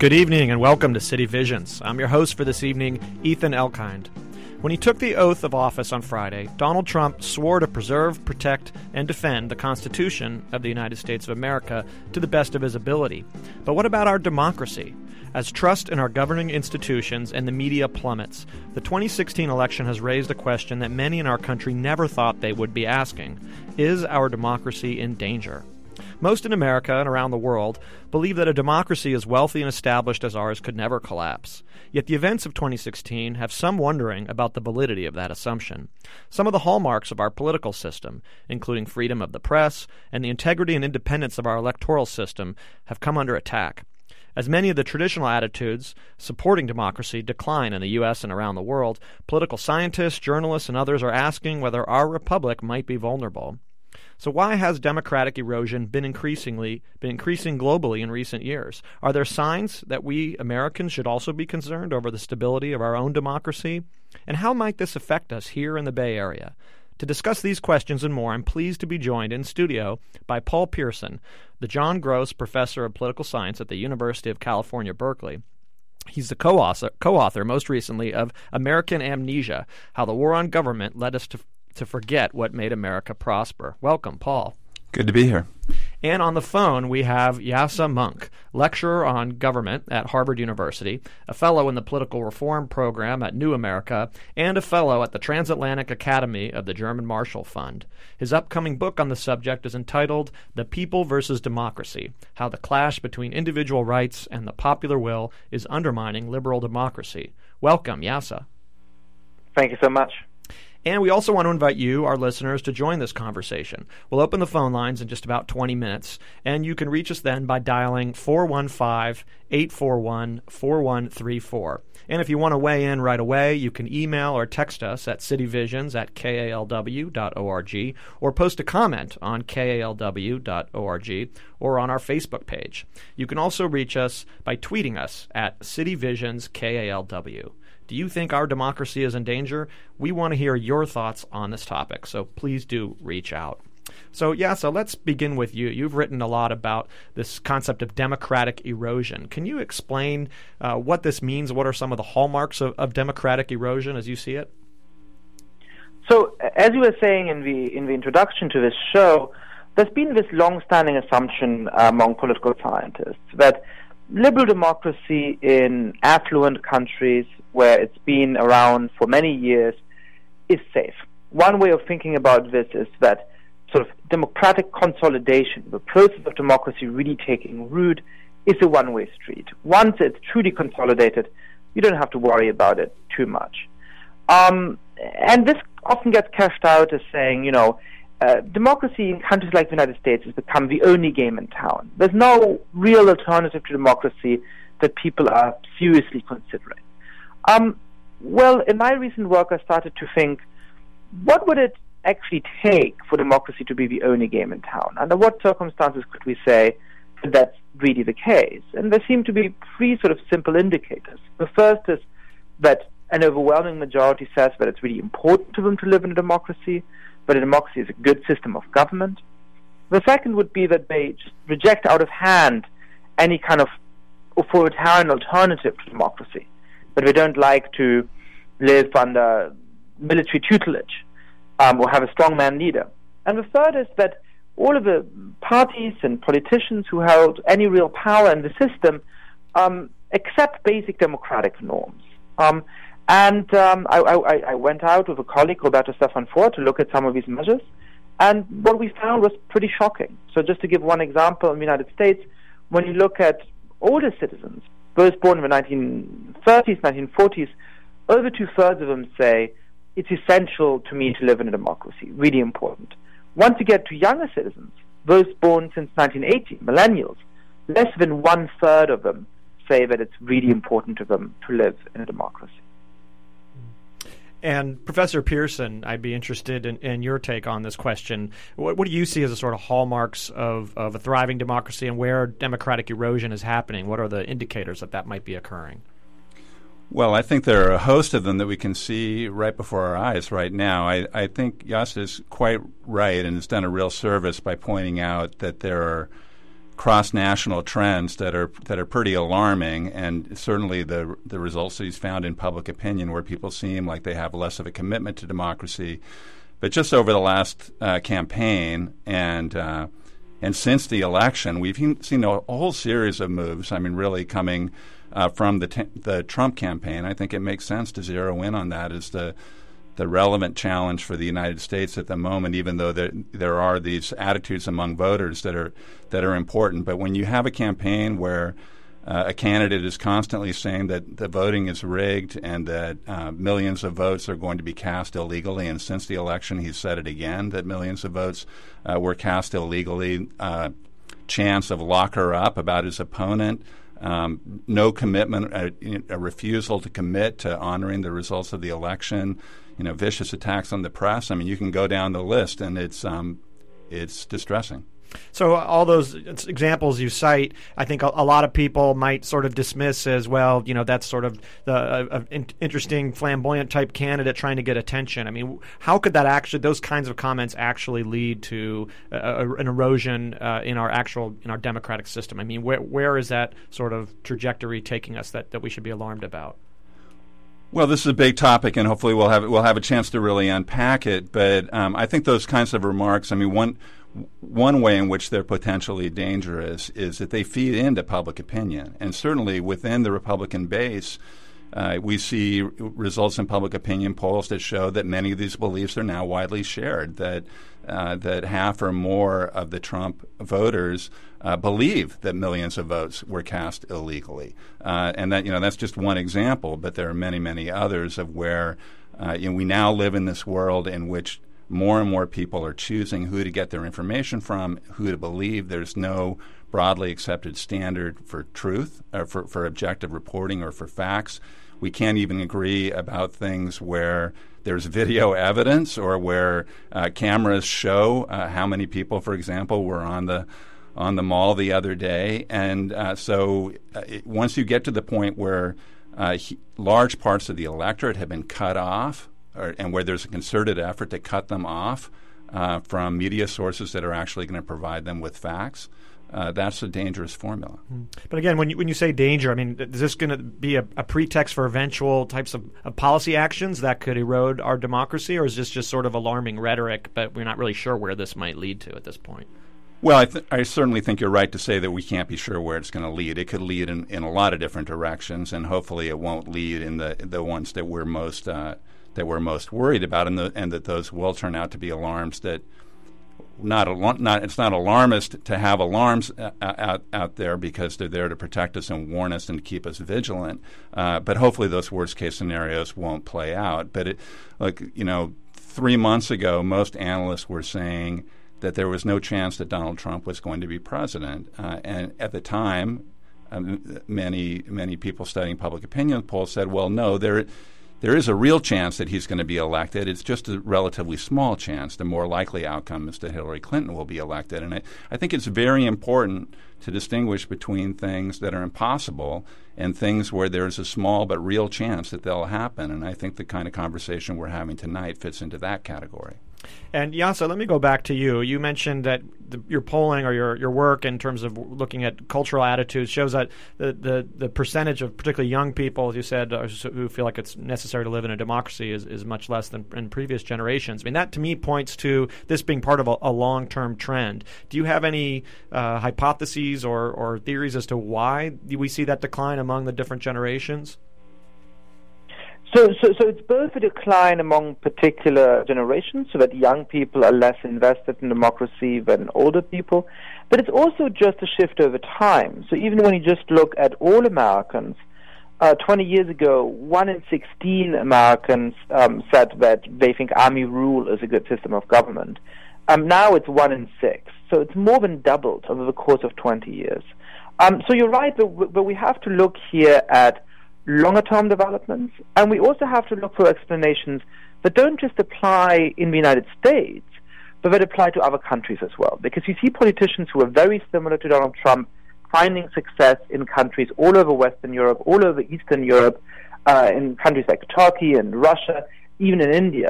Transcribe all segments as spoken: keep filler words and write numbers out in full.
Good evening and welcome to City Visions. I'm your host for this evening, Ethan Elkind. When he took the oath of office on Friday, Donald Trump swore to preserve, protect, and defend the Constitution of the United States of America to the best of his ability. But what about our democracy? As trust in our governing institutions and the media plummets, the twenty sixteen election has raised a question that many in our country never thought they would be asking. Is our democracy in danger? Most in America and around the world believe that a democracy as wealthy and established as ours could never collapse. Yet the events of twenty sixteen have some wondering about the validity of that assumption. Some of the hallmarks of our political system, including freedom of the press and the integrity and independence of our electoral system, have come under attack. As many of the traditional attitudes supporting democracy decline in the U S and around the world, political scientists, journalists, and others are asking whether our republic might be vulnerable. So why has democratic erosion been increasingly been increasing globally in recent years? Are there signs that we Americans should also be concerned over the stability of our own democracy? And how might this affect us here in the Bay Area? To discuss these questions and more, I'm pleased to be joined in studio by Paul Pierson, the John Gross Professor of Political Science at the University of California, Berkeley. He's the co-author, co-author most recently of American Amnesia, How the War on Government Led Us to to forget what made America prosper. Welcome, Paul. Good to be here. And on the phone, we have Yassa Monk, lecturer on government at Harvard University, a fellow in the Political Reform Program at New America, and a fellow at the Transatlantic Academy of the German Marshall Fund. His upcoming book on the subject is entitled The People versus Democracy, How the Clash Between Individual Rights and the Popular Will is Undermining Liberal Democracy. Welcome, Yassa. Thank you so much. And we also want to invite you, our listeners, to join this conversation. We'll open the phone lines in just about twenty minutes, and you can reach us then by dialing four one five, eight four one, four one three four. And if you want to weigh in right away, you can email or text us at cityvisions at k a l w dot org or post a comment on k a l w dot org or on our Facebook page. You can also reach us by tweeting us at cityvisions k a l w. Do you think our democracy is in danger? We want to hear your thoughts on this topic, so please do reach out. So, yeah, so let's begin with you. You've written a lot about this concept of democratic erosion. Can you explain uh, what this means? What are some of the hallmarks of, of democratic erosion as you see it? So, as you were saying in the in the introduction to this show, there's been this long-standing assumption among political scientists that liberal democracy in affluent countries where it's been around for many years is safe. One way of thinking about this is that sort of democratic consolidation, the process of democracy really taking root, is a one-way street. Once it's truly consolidated, you don't have to worry about it too much. Um, and this often gets cashed out as saying, you know, Uh, democracy in countries like the United States has become the only game in town. There's no real alternative to democracy that people are seriously considering. Um, well, in my recent work, I started to think, what would it actually take for democracy to be the only game in town? Under what circumstances could we say that that's really the case? And there seem to be three sort of simple indicators. The first is that an overwhelming majority says that it's really important to them to live in a democracy, but a democracy is a good system of government. The second would be that they just reject out of hand any kind of authoritarian alternative to democracy, that they don't like to live under military tutelage um, or have a strongman leader. And the third is that all of the parties and politicians who held any real power in the system um, accept basic democratic norms. Um, And um, I, I, I went out with a colleague, Roberto Stefan-Ford, to look at some of these measures, and what we found was pretty shocking. So just to give one example, in the United States, when you look at older citizens, those born in the nineteen thirties, nineteen forties, over two-thirds of them say, it's essential to me to live in a democracy, really important. Once you get to younger citizens, those born since nineteen eighty, millennials, less than one-third of them say that it's really important to them to live in a democracy. And Professor Pierson, I'd be interested in, in your take on this question. What, what do you see as the sort of hallmarks of, of a thriving democracy and where democratic erosion is happening? What are the indicators that that might be occurring? Well, I think there are a host of them that we can see right before our eyes right now. I, I think Yassa is quite right and has done a real service by pointing out that there are cross-national trends that are that are pretty alarming, and certainly the the results that he's found in public opinion, where people seem like they have less of a commitment to democracy. But just over the last uh, campaign and uh, and since the election, we've seen a whole series of moves. I mean, really coming uh, from the t- the Trump campaign. I think it makes sense to zero in on that as the the relevant challenge for the United States at the moment, even though there, there are these attitudes among voters that are that are important. But when you have a campaign where uh, a candidate is constantly saying that the voting is rigged and that uh, millions of votes are going to be cast illegally, and since the election he's said it again, that millions of votes uh, were cast illegally, uh, chants of lock her up about his opponent, Um, no commitment, a, a refusal to commit to honoring the results of the election, you know, vicious attacks on the press. I mean, you can go down the list, and it's um, it's distressing. So all those examples you cite, I think a, a lot of people might sort of dismiss as, well, you know, that's sort of the uh, uh, in, interesting, flamboyant type candidate trying to get attention. I mean, how could that actually, those kinds of comments actually lead to uh, an erosion uh, in our actual, in our democratic system? I mean, where where is that sort of trajectory taking us that, that we should be alarmed about? Well, this is a big topic, and hopefully we'll have we'll have a chance to really unpack it. But um, I think those kinds of remarks, I mean, one one way in which they're potentially dangerous is that they feed into public opinion, and certainly within the Republican base, uh, we see results in public opinion polls that show that many of these beliefs are now widely shared. That uh, that half or more of the Trump voters uh, believe that millions of votes were cast illegally, uh, and that you know that's just one example. But there are many, many others of where uh, you know, we now live in this world in which more and more people are choosing who to get their information from, who to believe. There's no broadly accepted standard for truth, or for, for objective reporting, or for facts. We can't even agree about things where there's video evidence, or where uh, cameras show uh, how many people, for example, were on the on the mall the other day. And uh, so uh, it, once you get to the point where uh, he, large parts of the electorate have been cut off, Or, and where there's a concerted effort to cut them off uh, from media sources that are actually going to provide them with facts, uh, that's a dangerous formula. Mm. But again, when you, when you say danger, I mean, is this going to be a, a pretext for eventual types of, of policy actions that could erode our democracy, or is this just sort of alarming rhetoric, but we're not really sure where this might lead to at this point? Well, I, th- I certainly think you're right to say that we can't be sure where it's going to lead. It could lead in, in a lot of different directions, and hopefully it won't lead in the the ones that we're most uh, that we're most worried about, and, the, and that those will turn out to be alarms that not, al- not it's not alarmist to have alarms uh, out, out there, because they're there to protect us and warn us and keep us vigilant. Uh, but hopefully those worst case scenarios won't play out. But it, like, you know, three months ago, most analysts were saying that there was no chance that Donald Trump was going to be president. Uh, and at the time, um, many, many people studying public opinion polls said, well, no, there There is a real chance that he's going to be elected. It's just a relatively small chance. The more likely outcome is that Hillary Clinton will be elected. And I, I think it's very important to distinguish between things that are impossible and things where there's a small but real chance that they'll happen. And I think the kind of conversation we're having tonight fits into that category. And Jasa, let me go back to you. You mentioned that the, your polling or your, your work in terms of looking at cultural attitudes shows that the, the, the percentage of particularly young people, as you said, uh, who feel like it's necessary to live in a democracy is, is much less than in previous generations. I mean, that to me points to this being part of a, a long-term trend. Do you have any uh, hypotheses or, or theories as to why we see that decline among the different generations? So, so, so it's both a decline among particular generations, so that young people are less invested in democracy than older people, but it's also just a shift over time. So even when you just look at all Americans, uh, twenty years ago, one in sixteen Americans um, said that they think army rule is a good system of government. Um, now it's one in six, so it's more than doubled over the course of twenty years. Um, so you're right, but, but we have to look here at longer-term developments, and we also have to look for explanations that don't just apply in the United States, but that apply to other countries as well. Because you see politicians who are very similar to Donald Trump finding success in countries all over Western Europe, all over Eastern Europe, uh, in countries like Turkey and Russia, even in India.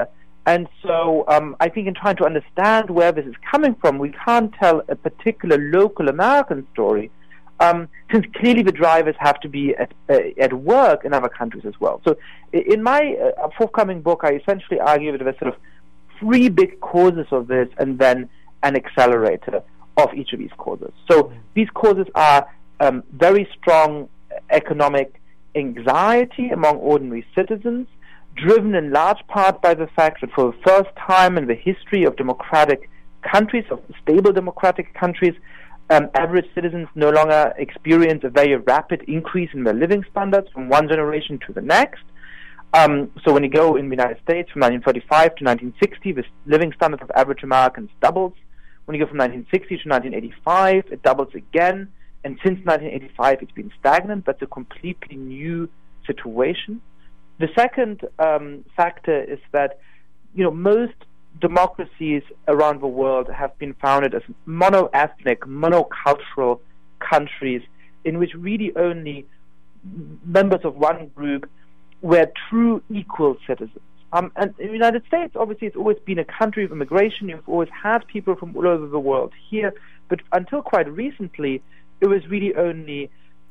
And so um, I think in trying to understand where this is coming from, we can't tell a particular local American story, um, since clearly the drivers have to be at, uh, at work in other countries as well. So in my uh, forthcoming book, I essentially argue that there's sort of three big causes of this and then an accelerator of each of these causes. So mm-hmm. these causes are um, very strong economic anxiety among ordinary citizens, driven in large part by the fact that for the first time in the history of democratic countries, of stable democratic countries, um, average citizens no longer experience a very rapid increase in their living standards from one generation to the next. Um, so when you go in the United States from nineteen thirty-five to nineteen sixty, the living standard of average Americans doubles. When you go from nineteen sixty to nineteen eighty-five, it doubles again. And since nineteen eighty-five, it's been stagnant. That's a completely new situation. The second um, factor is that, you know, most democracies around the world have been founded as mono-ethnic, monocultural countries in which really only members of one group were true equal citizens. Um, and in the United States, obviously, it's always been a country of immigration. You've always had people from all over the world here. But until quite recently, it was really only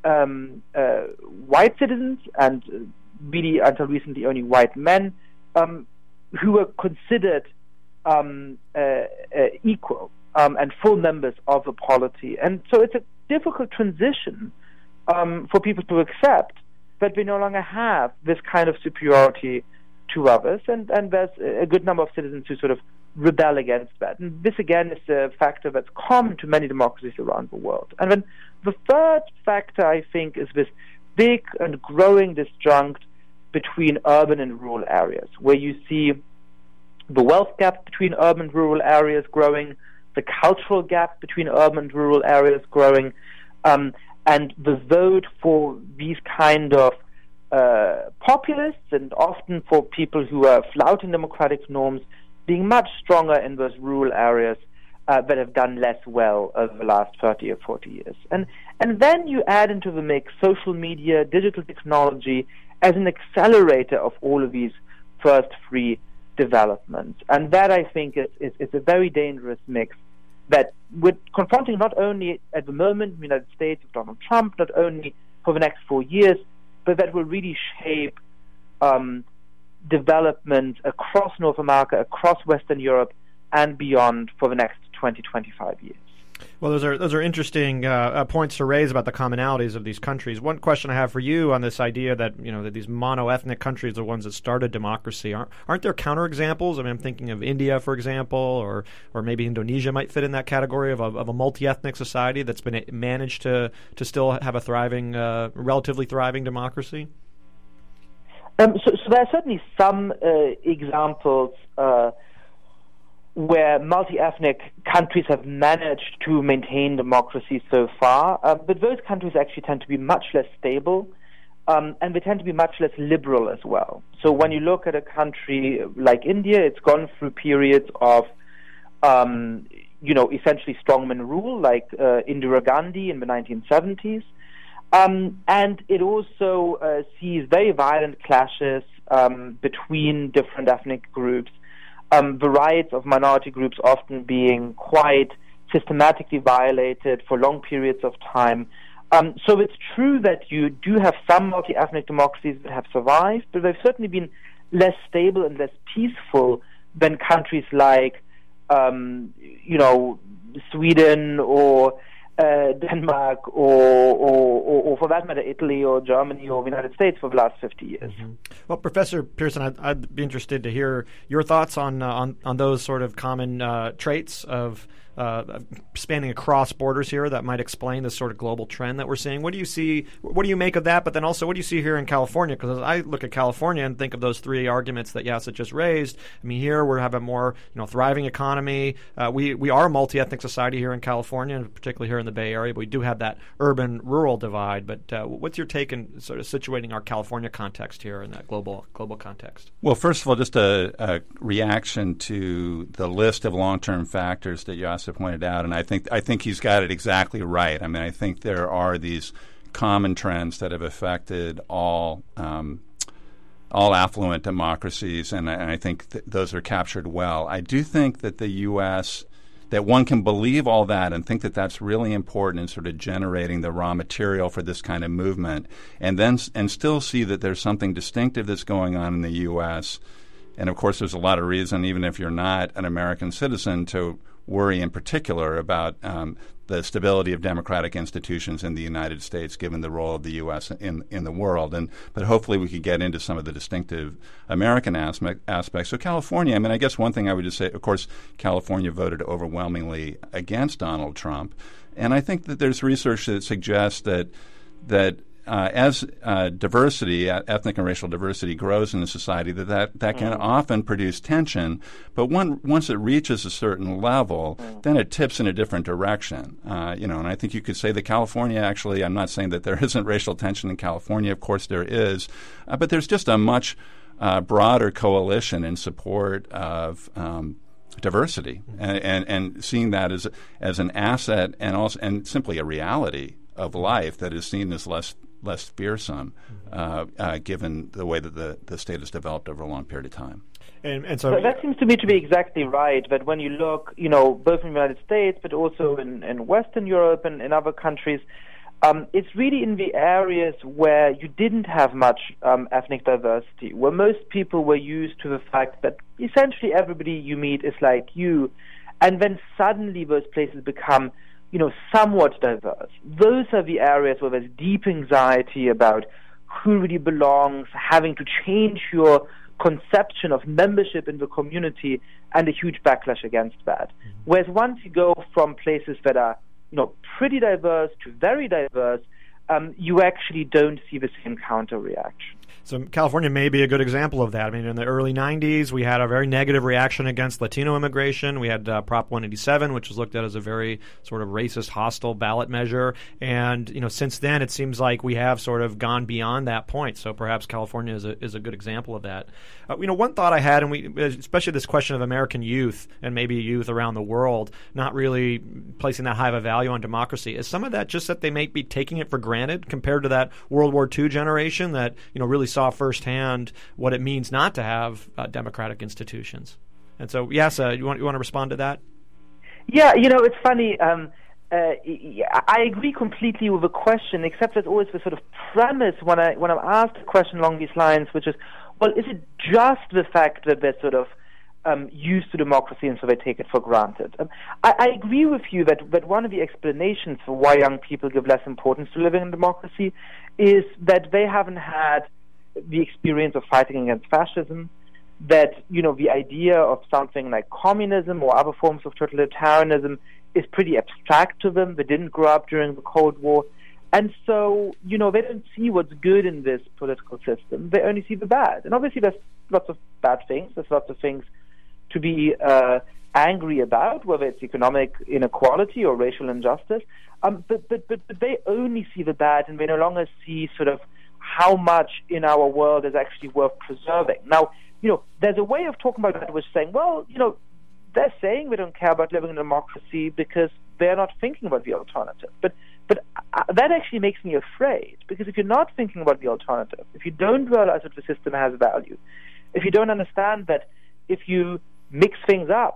um, uh, white citizens and uh, really until recently only white men um, who were considered um, uh, uh, equal um, and full members of the polity. And so it's a difficult transition um, for people to accept that we no longer have this kind of superiority to others, and, and there's a good number of citizens who sort of rebel against that. And this, again, is a factor that's common to many democracies around the world. And then the third factor, I think, is this big and growing disjunct between urban and rural areas, where you see the wealth gap between urban and rural areas growing, the cultural gap between urban and rural areas growing, um, and the vote for these kind of uh, populists and often for people who are flouting democratic norms being much stronger in those rural areas uh, that have done less well over the last thirty or forty years. And, and then you add into the mix social media, digital technology, as an accelerator of all of these first three developments. And that, I think, is, is, is a very dangerous mix that we're confronting not only at the moment in the United States with Donald Trump, not only for the next four years, but that will really shape um, development across North America, across Western Europe, and beyond for the next twenty, twenty-five years. Well, those are those are interesting uh, uh, points to raise about the commonalities of these countries. One question I have for you on this idea that, you know, that these mono-ethnic countries are the ones that started democracy. Aren't, aren't there counterexamples? I mean, I'm thinking of India, for example, or or maybe Indonesia might fit in that category of a, of a multi-ethnic society that's been managed to to still have a thriving, uh, relatively thriving democracy. Um, so, so there are certainly some uh, examples uh, where multi-ethnic countries have managed to maintain democracy so far, uh, but those countries actually tend to be much less stable, um, and they tend to be much less liberal as well. So when you look at a country like India, it's gone through periods of, um, you know, essentially strongman rule, like uh, Indira Gandhi in the nineteen seventies, um, and it also uh, sees very violent clashes um, between different ethnic groups. Um, the rights of minority groups often being quite systematically violated for long periods of time. Um, so it's true that you do have some multi-ethnic democracies that have survived, but they've certainly been less stable and less peaceful than countries like, um, you know, Sweden or uh, Denmark or, or, or, or, for that matter, Italy or Germany or the United States for the last fifty years. Mm-hmm. Well, Professor Pearson, I'd, I'd be interested to hear your thoughts on uh, on, on those sort of common uh, traits of uh, spanning across borders here that might explain this sort of global trend that we're seeing. What do you see? What do you make of that? But then also, what do you see here in California? Because I look at California and think of those three arguments that Yasser just raised. I mean, here we have a more you know thriving economy. Uh, we we are a multi-ethnic society here in California, and particularly here in the Bay Area. But we do have that urban-rural divide. But uh, what's your take in sort of situating our California context here in that global global context? Well, first of all, just a, a reaction to the list of long-term factors that Yasser pointed out, and I think I think he's got it exactly right. I mean, I think there are these common trends that have affected all um, all affluent democracies, and, and I think th- those are captured well. I do think that the U S that one can believe all that and think that that's really important in sort of generating the raw material for this kind of movement, and then and still see that there's something distinctive that's going on in the U S. And of course, there's a lot of reason, even if you're not an American citizen, to worry in particular about um, the stability of democratic institutions in the United States, given the role of the U S in in the world. And but hopefully we could get into some of the distinctive American aspect, aspects. So California, I mean, I guess one thing I would just say, of course, California voted overwhelmingly against Donald Trump, and I think that there's research that suggests that that. Uh, as uh, diversity, uh, ethnic and racial diversity grows in a society, that that, that can mm. often produce tension. But one, once it reaches a certain level, mm. then it tips in a different direction. Uh, you know, and I think you could say that California, actually, I'm not saying that there isn't racial tension in California. Of course there is. Uh, but there's just a much uh, broader coalition in support of um, diversity mm. and, and, and seeing that as, as an asset and also and simply a reality of life that is seen as less less fearsome, uh, uh, given the way that the, the state has developed over a long period of time. And, and so, so that seems to me to be exactly right. But when you look, you know, both in the United States, but also in, in Western Europe and in other countries, um, it's really in the areas where you didn't have much um, ethnic diversity, where most people were used to the fact that essentially everybody you meet is like you, and then suddenly those places become you know, somewhat diverse. Those are the areas where there's deep anxiety about who really belongs, having to change your conception of membership in the community, and a huge backlash against that. Mm-hmm. Whereas once you go from places that are, you know, pretty diverse to very diverse, um, you actually don't see the same counter reaction. So California may be a good example of that. I mean, in the early nineties, we had a very negative reaction against Latino immigration. We had uh, Prop one eighty-seven, which was looked at as a very sort of racist, hostile ballot measure. And, you know, since then, it seems like we have sort of gone beyond that point. So perhaps California is a, is a good example of that. Uh, you know, one thought I had, and we, especially this question of American youth and maybe youth around the world, not really placing that high of a value on democracy, is some of that just that they may be taking it for granted compared to that World War Two generation that, you know, really saw firsthand what it means not to have uh, democratic institutions. And so, yes, uh, you want you want to respond to that? Yeah, you know, it's funny. Um, uh, I agree completely with the question, except there's always the sort of premise when I when I'm asked a question along these lines, which is, well, is it just the fact that they're sort of um, used to democracy and so they take it for granted? Um, I, I agree with you that, that one of the explanations for why young people give less importance to living in democracy is that they haven't had the experience of fighting against fascism, that, you know, the idea of something like communism or other forms of totalitarianism is pretty abstract to them. They didn't grow up during the Cold War. And so, you know, they don't see what's good in this political system. They only see the bad. And obviously there's lots of bad things. There's lots of things to be uh, angry about, whether it's economic inequality or racial injustice. Um, but, but, but, but they only see the bad, and they no longer see sort of how much in our world is actually worth preserving. Now, you know, there's a way of talking about that which is saying, well, you know, they're saying they don't care about living in a democracy because they're not thinking about the alternative. But but uh, that actually makes me afraid, because if you're not thinking about the alternative, if you don't realize that the system has value, if you don't understand that if you mix things up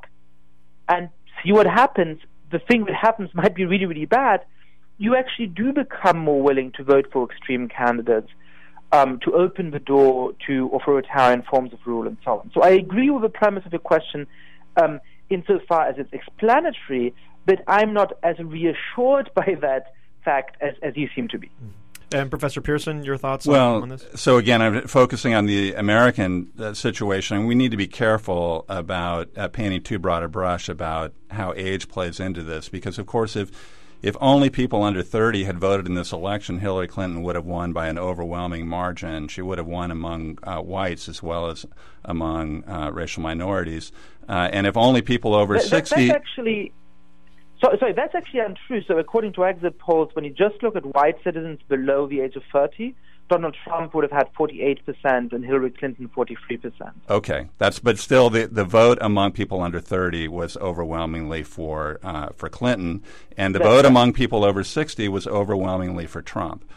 and see what happens, the thing that happens might be really, really bad, you actually do become more willing to vote for extreme candidates, um, to open the door to authoritarian forms of rule and so on. So I agree with the premise of your question um, insofar as it's explanatory, but I'm not as reassured by that fact as, as you seem to be. And Professor Pearson, your thoughts well, on, on this? So again, I'm focusing on the American uh, situation. We need to be careful about uh, painting too broad a brush about how age plays into this, because, of course, if If only people under thirty had voted in this election, Hillary Clinton would have won by an overwhelming margin. She would have won among uh, whites as well as among uh, racial minorities. Uh, and if only people over that, sixty... That's actually... So, sorry, that's actually untrue. So according to exit polls, when you just look at white citizens below the age of thirty, Donald Trump would have had forty-eight percent and Hillary Clinton forty-three percent. Okay, that's but still the, the vote among people under thirty was overwhelmingly for uh, for Clinton, and the that's vote right. among people over sixty was overwhelmingly for Trump.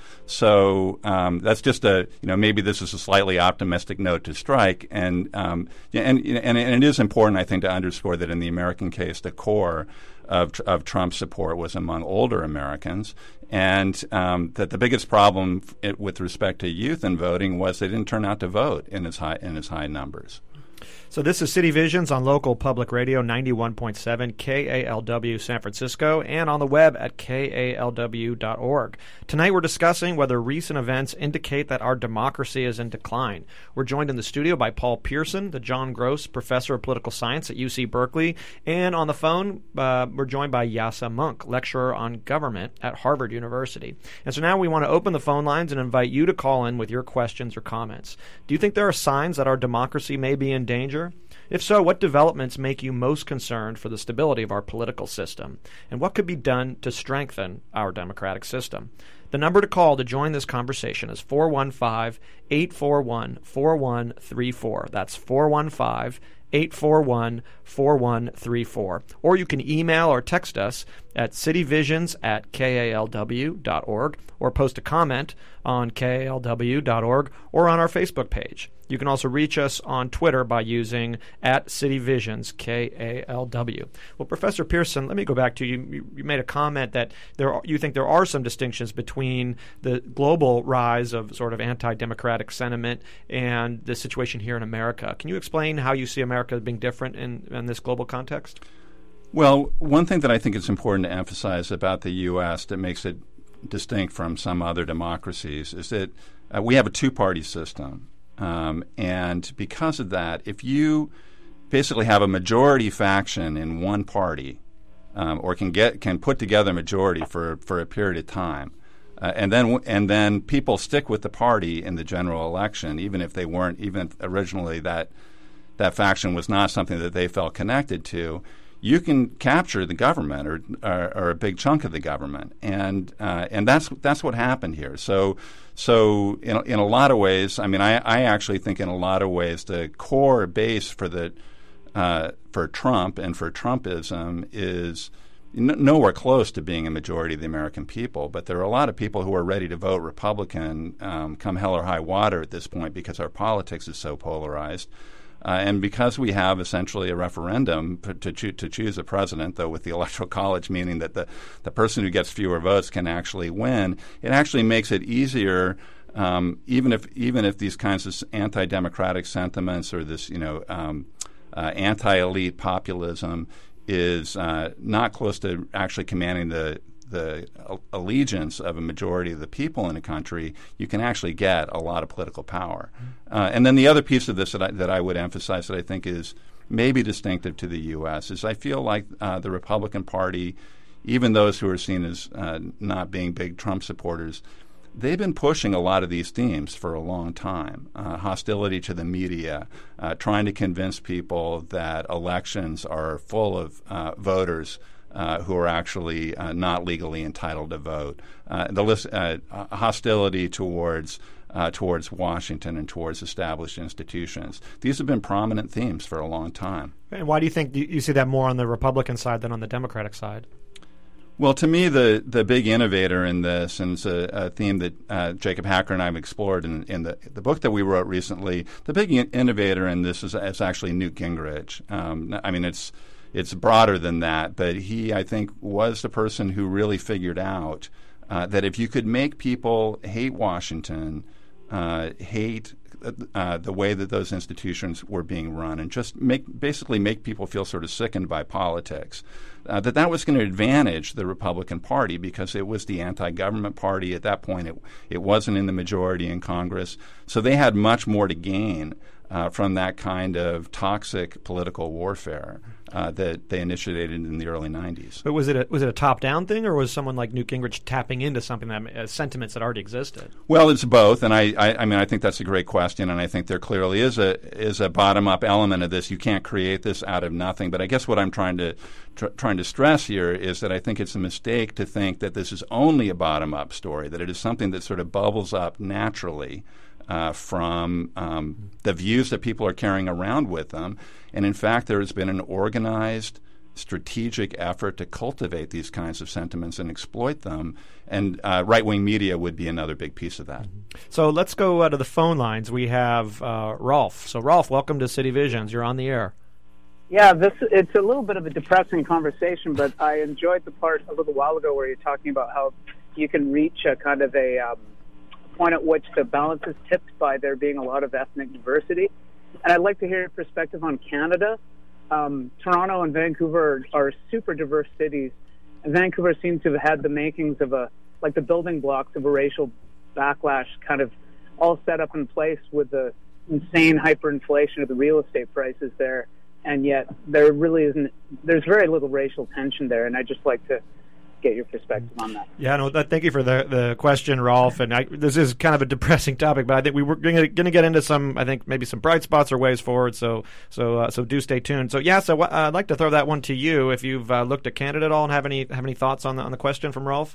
So um, that's just a you know maybe this is a slightly optimistic note to strike, and um, and, and and it is important, I think, to underscore that in the American case, the core of of Trump's support was among older Americans. And um, that the biggest problem f- with respect to youth in voting was they didn't turn out to vote in as high in as high numbers. So this is City Visions on local public radio ninety-one point seven K A L W San Francisco and on the web at K A L W dot org. Tonight we're discussing whether recent events indicate that our democracy is in decline. We're joined in the studio by Paul Pierson, the John Gross Professor of Political Science at U C Berkeley, and on the phone uh, we're joined by Yassa Monk, lecturer on government at Harvard University. And so now we want to open the phone lines and invite you to call in with your questions or comments. Do you think there are signs that our democracy may be in danger? If so, what developments make you most concerned for the stability of our political system? And what could be done to strengthen our democratic system? The number to call to join this conversation is four one five, eight four one, four one three four. That's four one five, eight four one, four one three four. Or you can email or text us at cityvisions at K A L W dot org or post a comment on K A L W dot org or on our Facebook page. You can also reach us on Twitter by using at CityVisions, K A L W. Well, Professor Pierson, let me go back to you. You, you made a comment that there are, you think there are some distinctions between the global rise of sort of anti-democratic sentiment and the situation here in America. Can you explain how you see America being different in, in this global context? Well, one thing that I think is important to emphasize about the U S that makes it distinct from some other democracies is that uh, we have a two-party system. Um, and because of that, if you basically have a majority faction in one party, um, or can get can put together a majority for for a period of time, uh, and then and then people stick with the party in the general election, even if they weren't even if originally that that faction was not something that they felt connected to, you can capture the government or or, or a big chunk of the government, and uh, and that's that's what happened here. So. So in, in a lot of ways, I mean, I, I actually think in a lot of ways the core base for the uh, for Trump and for Trumpism is n- nowhere close to being a majority of the American people. But there are a lot of people who are ready to vote Republican um, come hell or high water at this point because our politics is so polarized. Uh, and because we have essentially a referendum p- to, choo- to choose a president, though with the Electoral College meaning that the, the person who gets fewer votes can actually win, it actually makes it easier, um, even if even if these kinds of anti-democratic sentiments or this, you know, um, uh, anti-elite populism is uh, not close to actually commanding the the allegiance of a majority of the people in a country, you can actually get a lot of political power. Uh, and then the other piece of this that I, that I would emphasize that I think is maybe distinctive to the U S is I feel like uh, the Republican Party, even those who are seen as uh, not being big Trump supporters, they've been pushing a lot of these themes for a long time. Uh, hostility to the media, uh, trying to convince people that elections are full of uh, voters Uh, who are actually uh, not legally entitled to vote. Uh, the list, uh, hostility towards uh, towards Washington and towards established institutions. These have been prominent themes for a long time. And why do you think you see that more on the Republican side than on the Democratic side? Well, to me, the, the big innovator in this, and it's a, a theme that uh, Jacob Hacker and I have explored in, in the, the book that we wrote recently, the big in- innovator in this is, is actually Newt Gingrich. Um, I mean, it's It's broader than that, but he, I think, was the person who really figured out uh, that if you could make people hate Washington, uh, hate uh, the way that those institutions were being run, and just make basically make people feel sort of sickened by politics, uh, that that was going to advantage the Republican Party because it was the anti-government party. At that point, it, it wasn't in the majority in Congress, so they had much more to gain uh, from that kind of toxic political warfare uh, that they initiated in the early nineties. But was it a, was it a top-down thing, or was someone like Newt Gingrich tapping into something that uh, sentiments that already existed? Well, it's both, and I, I, I mean, I think that's a great question, and I think there clearly is a is a bottom-up element of this. You can't create this out of nothing. But I guess what I'm trying to tr- trying to stress here is that I think it's a mistake to think that this is only a bottom-up story, that it is something that sort of bubbles up naturally Uh, from um, the views that people are carrying around with them. And in fact, there has been an organized, strategic effort to cultivate these kinds of sentiments and exploit them. And uh, right-wing media would be another big piece of that. So let's go uh, to the phone lines. We have uh, Rolf. So Rolf, welcome to City Visions. You're on the air. Yeah, this it's a little bit of a depressing conversation, but I enjoyed the part a little while ago where you're talking about how you can reach a kind of a um, point at which the balance is tipped by there being a lot of ethnic diversity. And I'd like to hear your perspective on Canada. Um, Toronto and Vancouver are, are super diverse cities, and Vancouver seems to have had the makings of a, like the building blocks of a racial backlash kind of all set up in place with the insane hyperinflation of the real estate prices there. And yet there really isn't, there's very little racial tension there. And I'd just like to get your perspective on that. Yeah, no, th- thank you for the the question, Rolf. And I, this is kind of a depressing topic, but I think we were going to get into some, I think maybe some bright spots or ways forward. So so uh, so do stay tuned. So yeah, so uh, I'd like to throw that one to you if you've uh, looked at Canada at all and have any have any thoughts on the on the question from Rolf.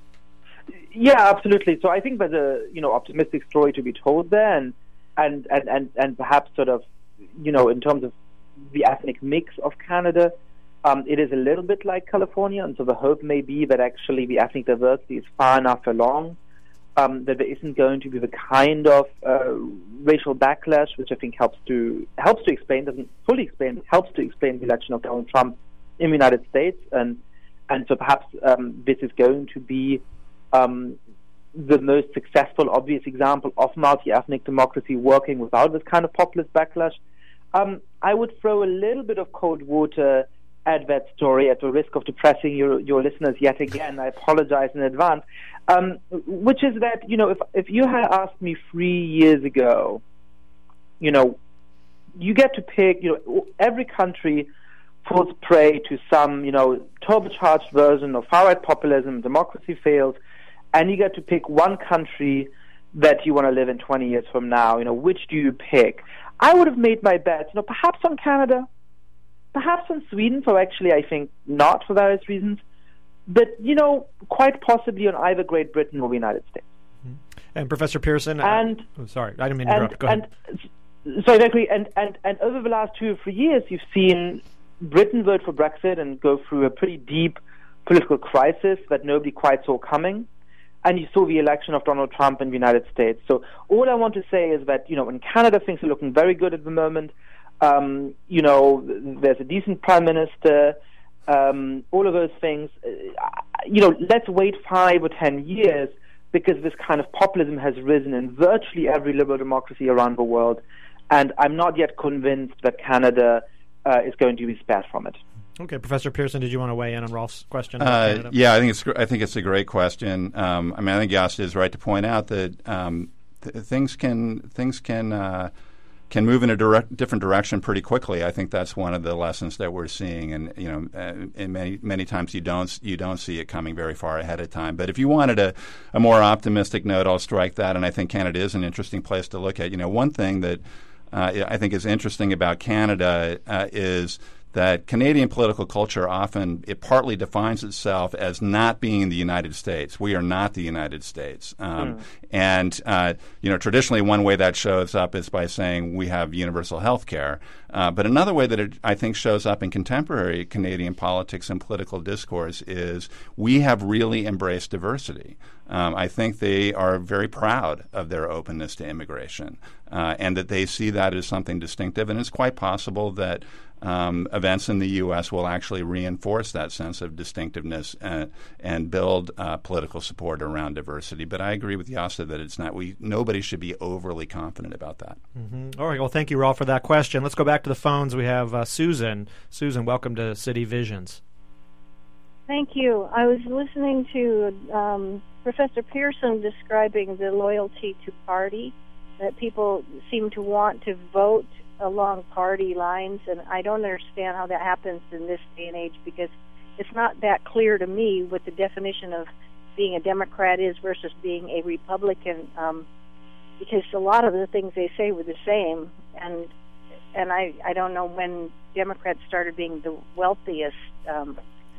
Yeah, absolutely. So I think there's a you know optimistic story to be told there, and and and and, and perhaps sort of you know in terms of the ethnic mix of Canada. Um, it is a little bit like California, and so the hope may be that actually the ethnic diversity is far enough along um, that there isn't going to be the kind of uh, racial backlash, which I think helps to helps to explain, doesn't fully explain, but helps to explain the election of Donald Trump in the United States, and and so perhaps um, this is going to be um, the most successful, obvious example of multi-ethnic democracy working without this kind of populist backlash. Um, I would throw a little bit of cold water at that story, at the risk of depressing your your listeners yet again. I apologize in advance. Um, which is that, you know, if if you had asked me three years ago, you know, you get to pick, you know, every country falls prey to some, you know, turbocharged version of far-right populism, democracy fails, and you get to pick one country that you want to live in twenty years from now. You know, which do you pick? I would have made my bet, you know, perhaps on Canada, perhaps on Sweden, so actually I think not for various reasons, but, you know, quite possibly on either Great Britain or the United States. And Professor Pearson, and, uh, oh, sorry, I didn't mean to interrupt. Go ahead. And, so exactly, and, and, and over the last two or three years, you've seen Britain vote for Brexit and go through a pretty deep political crisis that nobody quite saw coming. And you saw the election of Donald Trump in the United States. So all I want to say is that, you know, in Canada, things are looking very good at the moment. Um, you know, there's a decent prime minister, um, all of those things. Uh, you know, let's wait five or ten years because this kind of populism has risen in virtually every liberal democracy around the world. And I'm not yet convinced that Canada uh, is going to be spared from it. Okay, Professor Pearson, did you want to weigh in on Rolf's question? Uh, yeah, I think it's I think it's a great question. Um, I mean, I think Jost is right to point out that um, th- things can things can uh, can move in a direct, different direction pretty quickly. I think that's one of the lessons that we're seeing, and you know, uh, and many many times you don't you don't see it coming very far ahead of time. But if you wanted a, a more optimistic note, I'll strike that, and I think Canada is an interesting place to look at. You know, one thing that uh, I think is interesting about Canada uh, is that Canadian political culture often, it partly defines itself as not being the United States. We are not the United States. Um, mm. And, uh, you know, traditionally one way that shows up is by saying we have universal health care. Uh, but another way that it, I think, shows up in contemporary Canadian politics and political discourse is we have really embraced diversity. Um, I think they are very proud of their openness to immigration uh, and that they see that as something distinctive. And it's quite possible that Um, events in the U S will actually reinforce that sense of distinctiveness and, and build uh, political support around diversity. But I agree with Josta that it's not. We nobody should be overly confident about that. Mm-hmm. All right. Well, thank you, Rolf, for that question. Let's go back to the phones. We have uh, Susan. Susan, welcome to City Visions. Thank you. I was listening to um, Professor Pearson describing the loyalty to party that people seem to want to vote along party lines, and I don't understand how that happens in this day and age, because it's not that clear to me what the definition of being a Democrat is versus being a Republican, um, because a lot of the things they say were the same, and and I, I don't know when Democrats started being the wealthiest. Um,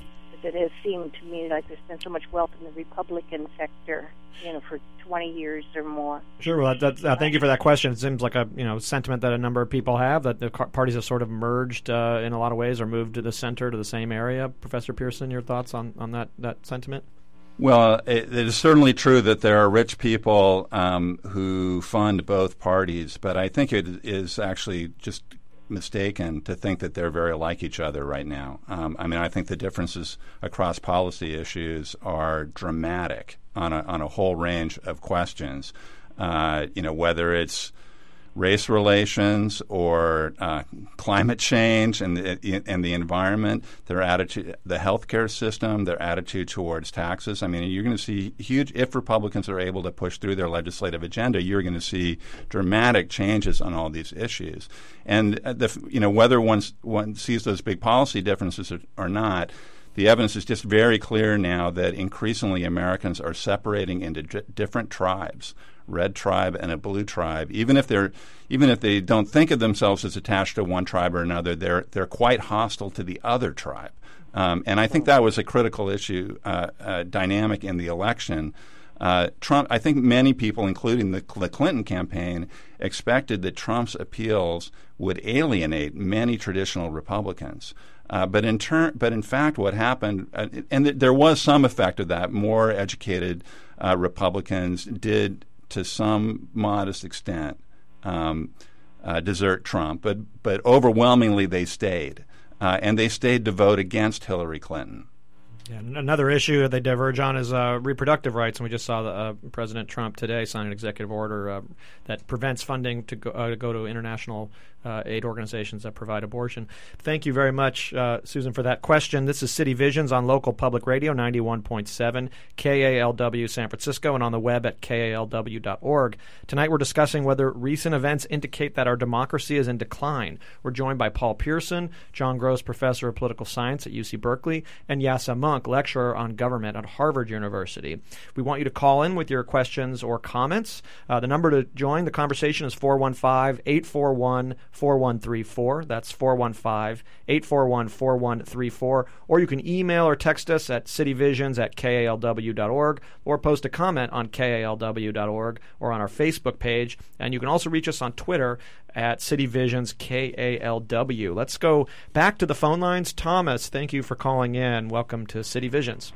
it has seemed to me like there's been so much wealth in the Republican sector, you know, for twenty years or more. Sure. Well, that, uh, thank you for that question. It seems like a you know sentiment that a number of people have, that the parties have sort of merged uh, in a lot of ways, or moved to the center, to the same area. Professor Pearson, your thoughts on, on that, that sentiment? Well, it, it is certainly true that there are rich people um, who fund both parties, but I think it is actually just mistaken to think that they're very like each other right now. Um, I mean, I think the differences across policy issues are dramatic on a, on a whole range of questions. Uh, you know, whether it's race relations or uh, climate change and the, and the environment, their attitude, the healthcare system, their attitude towards taxes. I mean, you're going to see huge, if Republicans are able to push through their legislative agenda, you're going to see dramatic changes on all these issues. And the, you know, whether one one sees those big policy differences or, or not, the evidence is just very clear now that increasingly Americans are separating into d- different tribes, red tribe and a blue tribe. Even if they're, even if they don't think of themselves as attached to one tribe or another, they're they're quite hostile to the other tribe. Um, and I think that was a critical issue, uh, uh, dynamic in the election. Uh, Trump, I think many people, including the, the Clinton campaign, expected that Trump's appeals would alienate many traditional Republicans. Uh, but in turn, but in fact, what happened, uh, and th- there was some effect of that. More educated uh, Republicans did, to some modest extent, um, uh, desert Trump, but but overwhelmingly they stayed, uh, and they stayed to vote against Hillary Clinton. Yeah, another issue they diverge on is uh, reproductive rights, and we just saw the, uh, President Trump today sign an executive order uh, that prevents funding to go, uh, to go to international uh, aid organizations that provide abortion. Thank you very much, uh, Susan, for that question. This is City Visions on local public radio, ninety-one point seven K A L W San Francisco, and on the web at K A L W dot org. Tonight we're discussing whether recent events indicate that our democracy is in decline. We're joined by Paul Pearson, John Gross Professor of Political Science at U C Berkeley, and Yassa Monk, lecturer on government at Harvard University. We want you to call in with your questions or comments. Uh, the number to join the conversation is four one five, eight four one, four one three four. That's four one five, eight four one, four one three four. Or you can email or text us at cityvisions at K A L W dot org, or post a comment on K A L W dot org or on our Facebook page. And you can also reach us on Twitter at CityVisions K A L W. Let's go back to the phone lines. Thomas, thank you for calling in. Welcome to City Visions.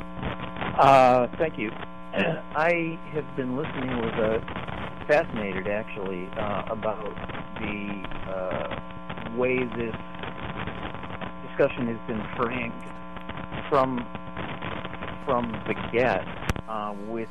Uh, thank you. I have been listening with uh, fascinated, actually, uh, about the uh, way this discussion has been framed from from the get, uh, with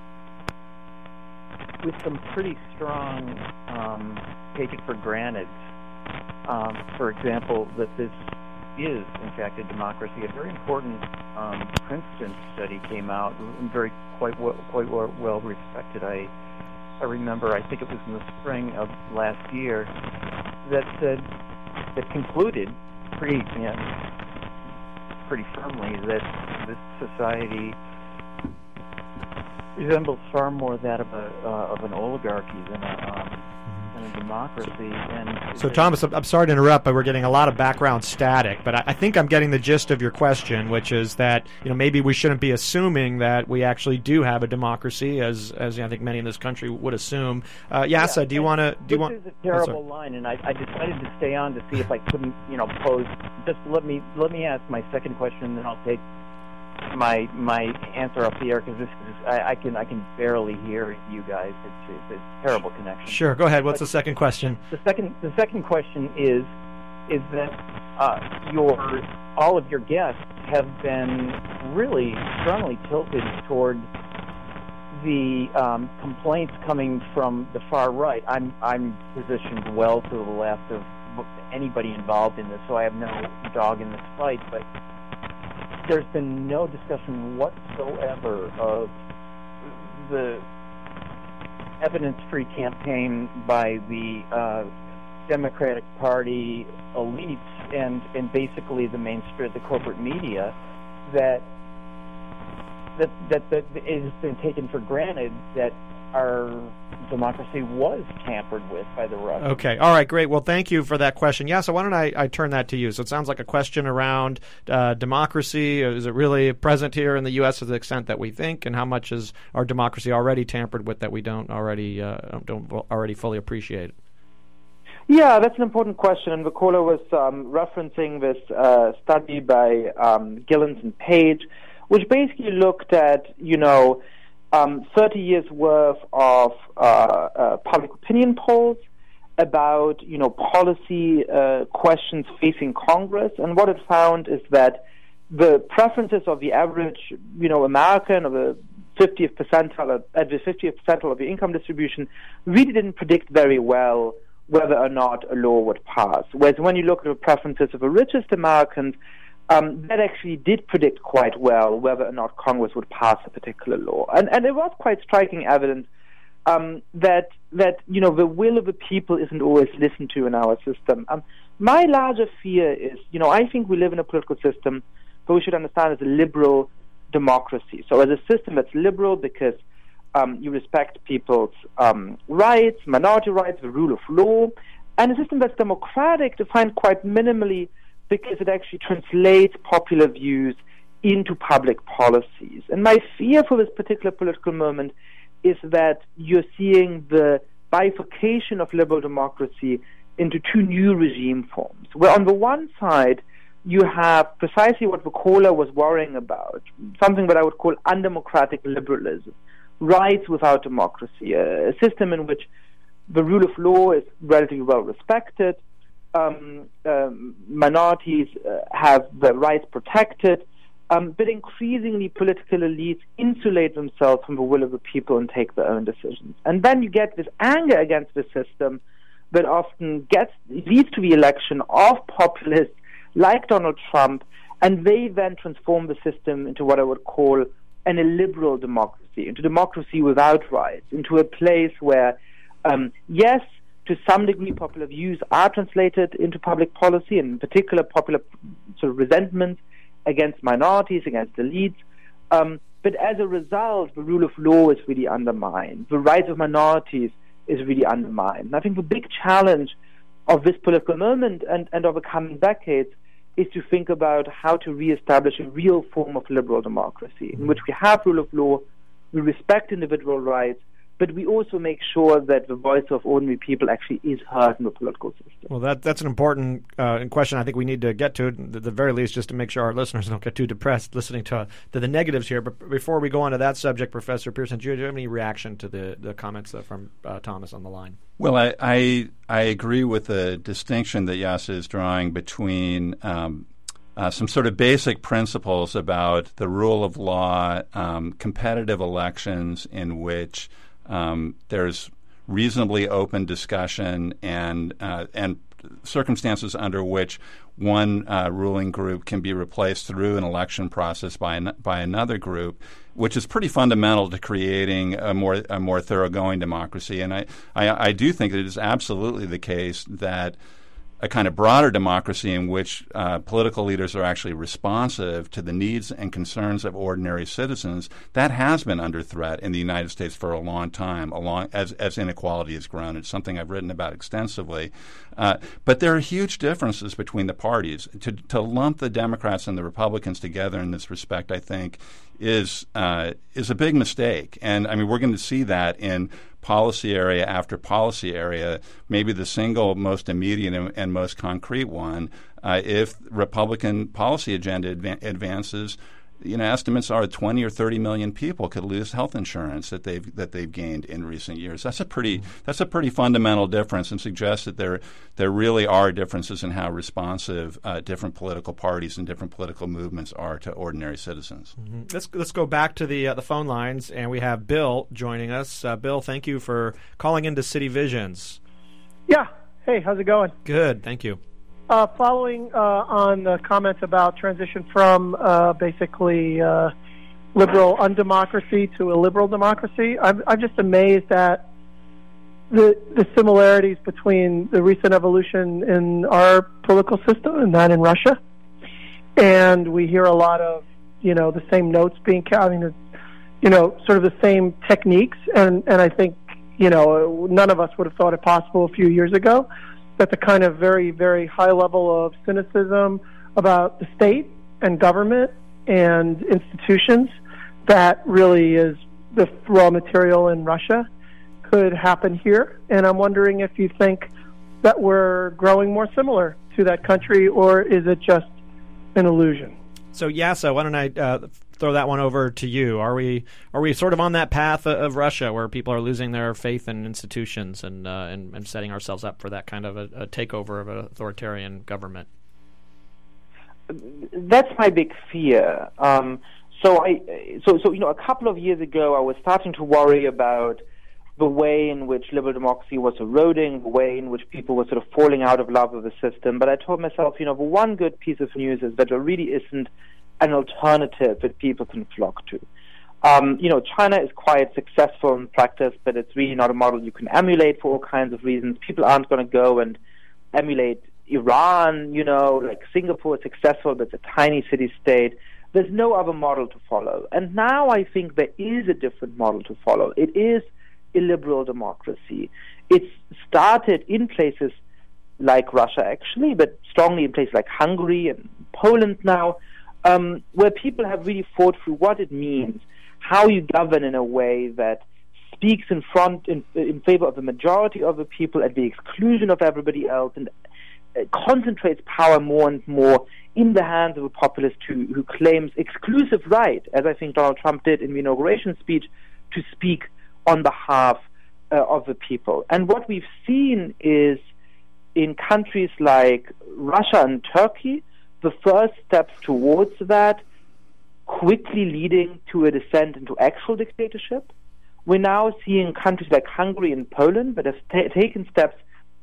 with some pretty strong um, take it for granted. Um, for example, that this is, in fact, a democracy. A very important um, Princeton study came out, and very quite well, quite well, well respected. I I remember, I think it was in the spring of last year, that said that concluded pretty you know, pretty firmly that this society resembles far more that of a uh, of an oligarchy than a, um, than a democracy. And so, Thomas, I'm sorry to interrupt, but we're getting a lot of background static. But I, I think I'm getting the gist of your question, which is that you know maybe we shouldn't be assuming that we actually do have a democracy, as as I think many in this country would assume. Uh, Yassa, yeah, do you want to? Do you want? This is a terrible oh, line, and I, I decided to stay on to see if I couldn't, you know, pose. Just let me let me ask my second question, and then I'll take my my answer off the air, because this is I, I can I can barely hear you guys. It's, it's a terrible connection. Sure, go ahead. What's but the second question? The second the second question is is that uh, your all of your guests have been really strongly tilted toward the um, complaints coming from the far right. I'm I'm positioned well to the left of anybody involved in this, so I have no dog in this fight, but there's been no discussion whatsoever of the evidence-free campaign by the uh, Democratic Party elites and, and basically the mainstream, the corporate media, that that that that it has been taken for granted that our democracy was tampered with by the Russians. Okay. All right, great. Well, thank you for that question. Yeah, so why don't I, I turn that to you? So it sounds like a question around uh, democracy. Is it really present here in the U S to the extent that we think, and how much is our democracy already tampered with that we don't already uh, don't already fully appreciate? Yeah, that's an important question, and the caller was um, referencing this uh, study by um, Gillens and Page, which basically looked at, you know, Um, thirty years worth of uh, uh, public opinion polls about, you know, policy uh, questions facing Congress, and what it found is that the preferences of the average, you know, American, or the fiftieth percentile, at the fiftieth percentile of the income distribution, really didn't predict very well whether or not a law would pass. Whereas when you look at the preferences of the richest Americans, Um, that actually did predict quite well whether or not Congress would pass a particular law, and and it was quite striking evidence um, that that you know the will of the people isn't always listened to in our system. Um, my larger fear is, you know, I think we live in a political system, but we should understand as a liberal democracy. So as a system that's liberal because um, you respect people's um, rights, minority rights, the rule of law, and a system that's democratic defined quite minimally, because it actually translates popular views into public policies. And my fear for this particular political moment is that you're seeing the bifurcation of liberal democracy into two new regime forms, where on the one side you have precisely what the caller was worrying about, something that I would call undemocratic liberalism, rights without democracy, a system in which the rule of law is relatively well respected, Um, um, minorities uh, have their rights protected, um, but increasingly political elites insulate themselves from the will of the people and take their own decisions. And then you get this anger against the system that often gets leads to the election of populists like Donald Trump, and they then transform the system into what I would call an illiberal democracy, into democracy without rights, into a place where, um, yes, to some degree, popular views are translated into public policy, and in particular, popular sort of resentment against minorities, against elites. Um, but as a result, the rule of law is really undermined. The rights of minorities is really undermined. And I think the big challenge of this political moment and, and of the coming decades is to think about how to reestablish a real form of liberal democracy, in which we have rule of law, we respect individual rights, but we also make sure that the voice of ordinary people actually is heard in the political system. Well, that that's an important uh, question I think we need to get to, at the very least, just to make sure our listeners don't get too depressed listening to, uh, to the negatives here. But before we go on to that subject, Professor Pearson, do you have any reaction to the, the comments uh, from uh, Thomas on the line? Well, I, I, I agree with the distinction that Yassa is drawing between um, Uh, some sort of basic principles about the rule of law, um, competitive elections in which um, there's reasonably open discussion and uh, and circumstances under which one uh, ruling group can be replaced through an election process by an, by another group, which is pretty fundamental to creating a more a more thoroughgoing democracy. And I, I, I do think that it is absolutely the case that a kind of broader democracy in which uh, political leaders are actually responsive to the needs and concerns of ordinary citizens, that has been under threat in the United States for a long time, along as, as inequality has grown. It's something I've written about extensively. Uh, but there are huge differences between the parties. To, to lump the Democrats and the Republicans together in this respect, I think, is uh, is a big mistake. And, I mean, we're going to see that in policy area after policy area, maybe the single most immediate and, and most concrete one. Uh, if Republican policy agenda adva- advances, you know, estimates are twenty or thirty million people could lose health insurance that they've that they've gained in recent years. That's a pretty that's a pretty fundamental difference, and suggests that there there really are differences in how responsive uh, different political parties and different political movements are to ordinary citizens. Mm-hmm. Let's let's go back to the uh, the phone lines, and we have Bill joining us. Uh, Bill, thank you for calling into City Visions. Yeah. Hey, how's it going? Good, thank you. Uh, following uh, on the comments about transition from uh, basically uh, liberal undemocracy to a liberal democracy, I'm, I'm just amazed at the the similarities between the recent evolution in our political system and that in Russia, and we hear a lot of you know the same notes being I mean, you know, sort of the same techniques, and and I think you know none of us would have thought it possible a few years ago that the kind of very very high level of cynicism about the state and government and institutions that really is the raw material in Russia could happen here. And I'm wondering if you think that we're growing more similar to that country, or is it just an illusion? So, Yassa, why don't I uh, throw that one over to you? Are we are we sort of on that path of Russia where people are losing their faith in institutions and uh, and, and setting ourselves up for that kind of a, a takeover of an authoritarian government? That's my big fear. Um, so, I, so, so you know, a couple of years ago, I was starting to worry about the way in which liberal democracy was eroding, the way in which people were sort of falling out of love with the system. But I told myself, you know, the one good piece of news is that there really isn't an alternative that people can flock to. Um, you know, China is quite successful in practice, but it's really not a model you can emulate for all kinds of reasons. People aren't going to go and emulate Iran, you know, like Singapore is successful, but it's a tiny city-state. There's no other model to follow. And now I think there is a different model to follow. It is a liberal democracy. It's started in places like Russia, actually, but strongly in places like Hungary and Poland now, um, where people have really thought through what it means, how you govern in a way that speaks in front, in, in favor of the majority of the people at the exclusion of everybody else, and uh, concentrates power more and more in the hands of a populist who, who claims exclusive right, as I think Donald Trump did in the inauguration speech, to speak on behalf uh, of the people. And what we've seen is in countries like Russia and Turkey, the first steps towards that quickly leading to a descent into actual dictatorship. We're now seeing countries like Hungary and Poland that have t- taken steps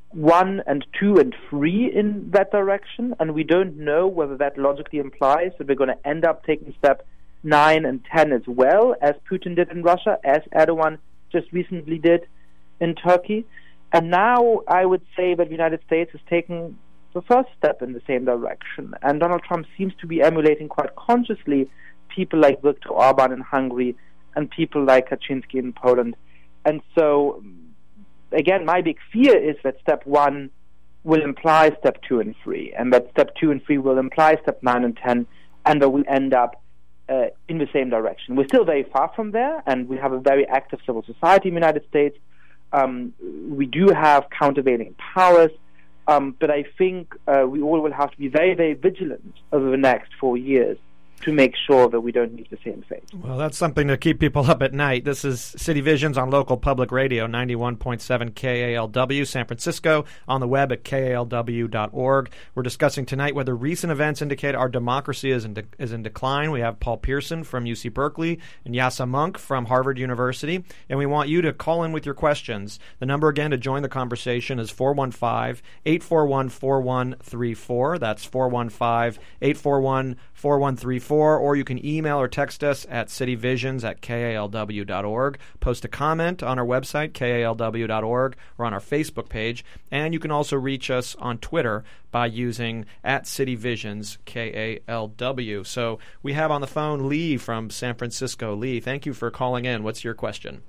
one and two and three in that direction, and we don't know whether that logically implies that we're going to end up taking step nine and ten as well, as Putin did in Russia, as Erdogan just recently did in Turkey. And now I would say that the United States has taken the first step in the same direction. And Donald Trump seems to be emulating quite consciously people like Viktor Orban in Hungary and people like Kaczynski in Poland. And so, again, my big fear is that step one will imply step two and three, and that step two and three will imply step nine and ten, and that we end up Uh, in the same direction. We're still very far from there, and we have a very active civil society in the United States. Um, we do have countervailing powers, um, but I think uh, we all will have to be very, very vigilant over the next four years to make sure that we don't meet the same fate. Well, that's something to keep people up at night. This is City Visions on local public radio, ninety-one point seven K A L W, San Francisco, on the web at K A L W dot org. We're discussing tonight whether recent events indicate our democracy is in, de- is in decline. We have Paul Pierson from U C Berkeley and Yassa Monk from Harvard University, and we want you to call in with your questions. The number again to join the conversation is four one five, eight four one, four one three four. That's four one five, eight four one, four one three four. Or you can email or text us at cityvisions at K A L W dot org. Post a comment on our website, K A L W dot org, or on our Facebook page. And you can also reach us on Twitter by using at cityvisions, K A L W. So we have on the phone Lee from San Francisco. Lee, thank you for calling in. What's your question?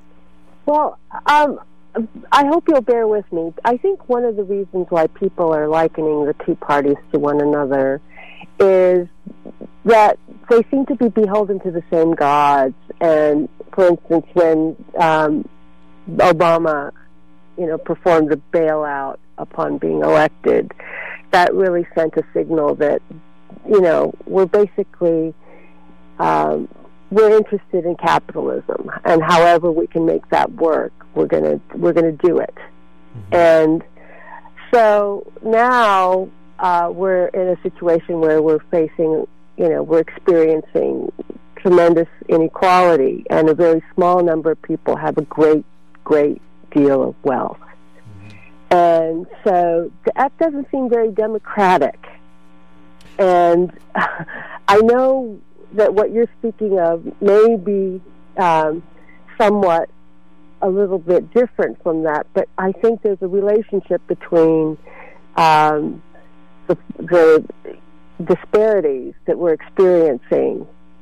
Well, um, I hope you'll bear with me. I think one of the reasons why people are likening the two parties to one another is that they seem to be beholden to the same gods. And, for instance, when um, Obama, you know, performed the bailout upon being elected, that really sent a signal that, you know, we're basically um, we're interested in capitalism, and however we can make that work, we're gonna we're gonna do it. Mm-hmm. And so now uh, we're in a situation where we're facing, you know, we're experiencing tremendous inequality, and a very small number of people have a great, great deal of wealth. Mm-hmm. And so that doesn't seem very democratic. And I know that what you're speaking of may be um, somewhat a little bit different from that, but I think there's a relationship between um, the, the disparities that we're experiencing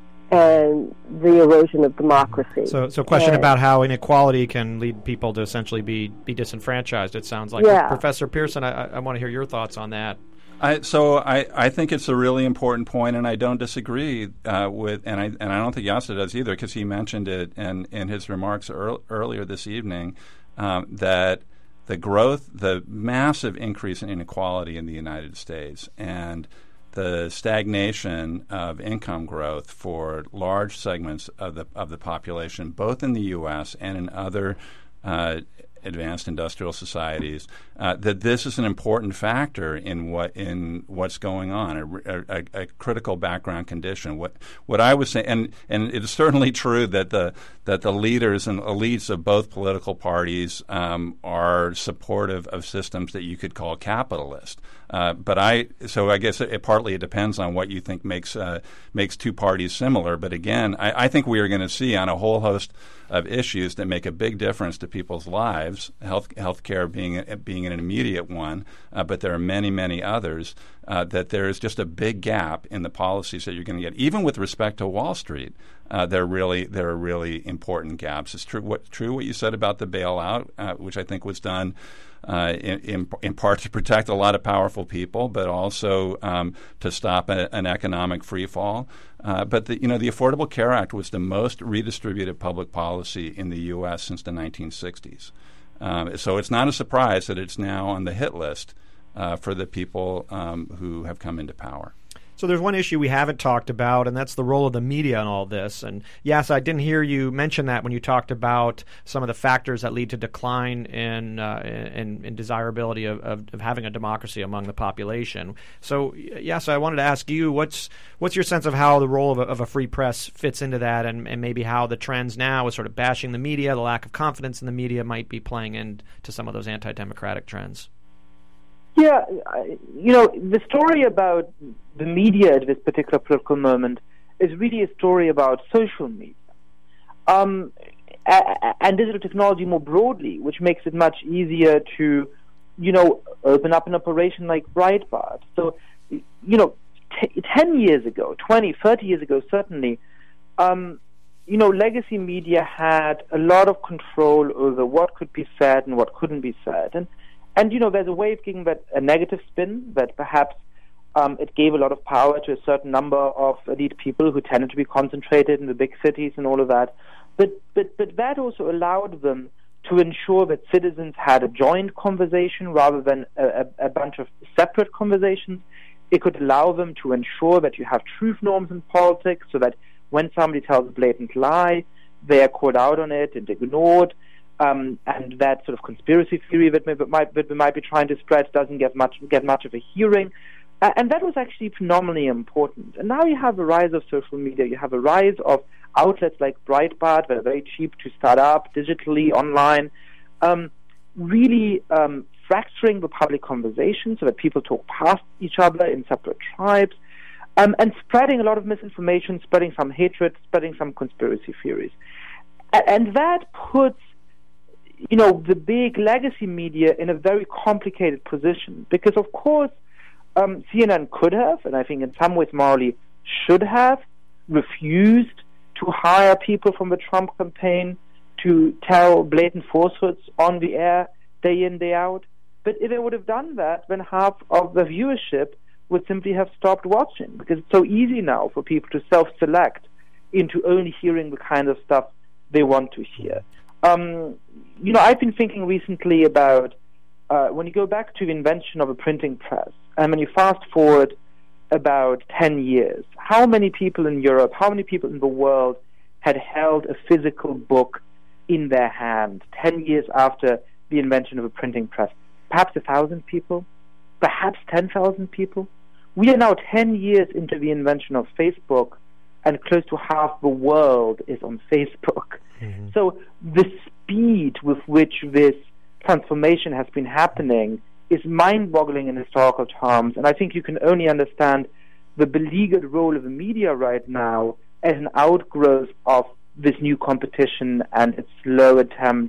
and the erosion of democracy. So, so question and, about how inequality can lead people to essentially be, be disenfranchised, it sounds like. Yeah. Professor Pearson, I, I want to hear your thoughts on that. I, so I, I think it's a really important point, and I don't disagree uh, with, and I and I don't think Yasser does either, because he mentioned it in, in his remarks earl, earlier this evening, um, that the growth, the massive increase in inequality in the United States, and the stagnation of income growth for large segments of the of the population, both in the U S and in other uh, advanced industrial societies, uh, that this is an important factor in what in what's going on, a, a, a critical background condition. What what I was saying, and and it is certainly true that the that the leaders and elites of both political parties um, are supportive of systems that you could call capitalist. Uh, but I so I guess it, it partly it depends on what you think makes uh, makes two parties similar. But again, I, I think we are going to see on a whole host of issues that make a big difference to people's lives, health healthcare being being an immediate one, uh, but there are many, many others, uh, that there is just a big gap in the policies that you're going to get. Even with respect to Wall Street, uh, there really there are really important gaps. It's true what true what you said about the bailout, uh, which I think was done Uh, in, in, in part to protect a lot of powerful people, but also um, to stop a, an economic free fall. Uh, but the, you know, the Affordable Care Act was the most redistributive public policy in the U S since the nineteen sixties. Um, so it's not a surprise that it's now on the hit list uh, for the people um, who have come into power. So there's one issue we haven't talked about, and that's the role of the media in all this. And yes, I didn't hear you mention that when you talked about some of the factors that lead to decline in uh, in, in desirability of, of, of having a democracy among the population. So yes, I wanted to ask you, what's what's your sense of how the role of a, of a free press fits into that, and, and maybe how the trends now is sort of bashing the media, the lack of confidence in the media might be playing into some of those anti-democratic trends? Yeah, you know, the story about the media at this particular political moment is really a story about social media um, and digital technology more broadly, which makes it much easier to, you know, open up an operation like Breitbart. So, you know, t- ten years ago, twenty, thirty years ago, certainly, um, you know, legacy media had a lot of control over what could be said and what couldn't be said. And And, you know, there's a way of giving that a negative spin, that perhaps um, it gave a lot of power to a certain number of elite people who tended to be concentrated in the big cities and all of that. But, but, but that also allowed them to ensure that citizens had a joint conversation rather than a, a, a bunch of separate conversations. It could allow them to ensure that you have truth norms in politics, so that when somebody tells a blatant lie, they are called out on it and ignored. Um, and that sort of conspiracy theory that, may, that, might, that we might be trying to spread doesn't get much get much of a hearing. Uh, and that was actually phenomenally important. And now you have a rise of social media. You have a rise of outlets like Breitbart that are very cheap to start up digitally, online, um, really um, fracturing the public conversation so that people talk past each other in separate tribes, um, and spreading a lot of misinformation, spreading some hatred, spreading some conspiracy theories. A- and that puts you know, the big legacy media in a very complicated position, because, of course, um, C N N could have, and I think in some ways morally should have, refused to hire people from the Trump campaign to tell blatant falsehoods on the air day in, day out. But if they would have done that, then half of the viewership would simply have stopped watching, because it's so easy now for people to self-select into only hearing the kind of stuff they want to hear. Um, you know, I've been thinking recently about uh, when you go back to the invention of a printing press, and when you fast forward about ten years, how many people in Europe, how many people in the world had held a physical book in their hand ten years after the invention of a printing press? Perhaps a thousand people? Perhaps ten thousand people? We are now ten years into the invention of Facebook, and close to half the world is on Facebook. Mm-hmm. So the speed with which this transformation has been happening is mind-boggling in historical terms, and I think you can only understand the beleaguered role of the media right now as an outgrowth of this new competition and its slow attempt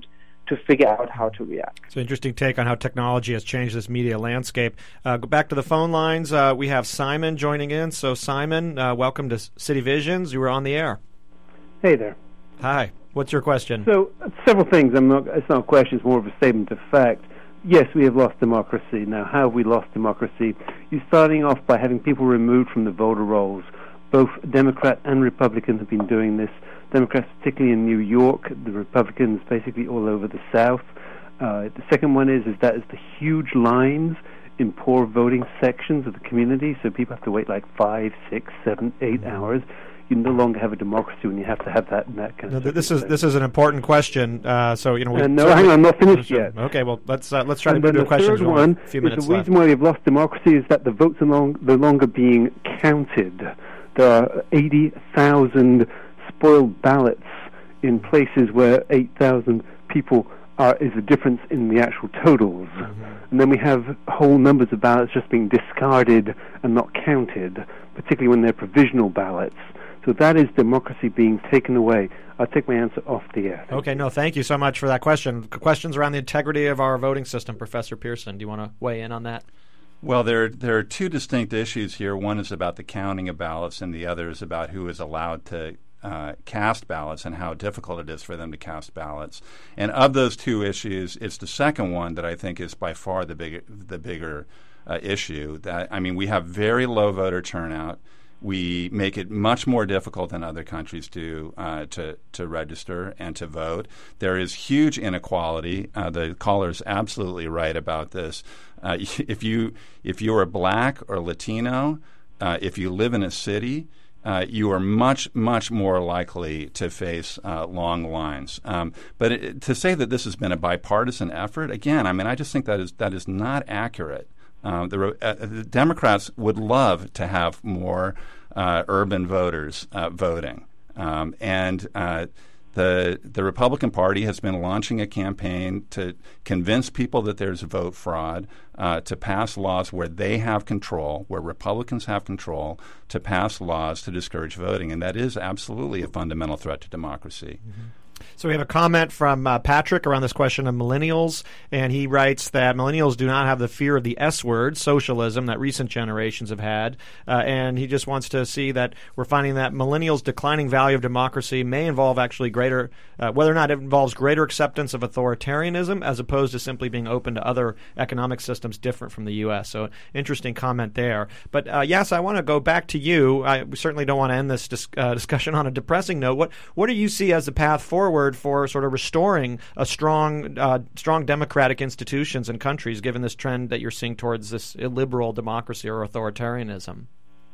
to figure out how to react. It's an interesting take on how technology has changed this media landscape. Uh, go back to the phone lines. Uh, we have Simon joining in. So, Simon, uh, welcome to City Visions. You were on the air. Hey there. Hi. What's your question? So, uh, several things. I'm not, it's not a question, it's more of a statement of fact. Yes, we have lost democracy. Now, how have we lost democracy? You're starting off by having people removed from the voter rolls. Both Democrat and Republican have been doing this. Democrats, particularly in New York, the Republicans basically all over the South. Uh, the second one is, is that is the huge lines in poor voting sections of the community, so people have to wait like five, six, seven, eight hours. You no longer have a democracy when you have to have that and that kind no, of th- This thing. is this is an important question. Uh, so you know, we uh, no, hang on, I'm not finished yet. Okay, well, let's uh, let's try and to do the a question. third one a few is minutes the left. reason why we've lost democracy is that the votes are long, no longer being counted. There are eighty thousand spoiled ballots in places where eight thousand people are is the difference in the actual totals. Mm-hmm. And then we have whole numbers of ballots just being discarded and not counted, particularly when they're provisional ballots. So that is democracy being taken away. I'll take my answer off the air. Okay, no, thank you so much for that question. Questions around the integrity of our voting system. Professor Pearson, do you want to weigh in on that? Well, there there are two distinct issues here. One is about the counting of ballots, and the other is about who is allowed to uh, cast ballots and how difficult it is for them to cast ballots. And of those two issues, it's the second one that I think is by far the bigger the bigger uh, issue. That I mean, we have very low voter turnout. We make it much more difficult than other countries do uh, to to register and to vote. There is huge inequality. Uh, the caller's absolutely right about this. Uh, if you if you are black or Latino, uh, if you live in a city, uh, you are much much more likely to face uh, long lines. Um, but it, to say that this has been a bipartisan effort, again, I mean, I just think that is that is not accurate. Uh, the, uh, the Democrats would love to have more uh, urban voters uh, voting, um, and uh, the the Republican Party has been launching a campaign to convince people that there's vote fraud, uh, to pass laws where they have control, where Republicans have control, to pass laws to discourage voting, and that is absolutely a fundamental threat to democracy. Mm-hmm. So we have a comment from uh, Patrick around this question of millennials, and he writes that millennials do not have the fear of the S word, socialism, that recent generations have had, uh, and he just wants to see that we're finding that millennials' declining value of democracy may involve actually greater, uh, whether or not it involves greater acceptance of authoritarianism as opposed to simply being open to other economic systems different from the U S. So interesting comment there. But uh, yes, I want to go back to you. I we certainly don't want to end this dis- uh, discussion on a depressing note. What what do you see as the path forward for sort of restoring a strong, uh, strong democratic institutions and countries, given this trend that you're seeing towards this illiberal democracy or authoritarianism?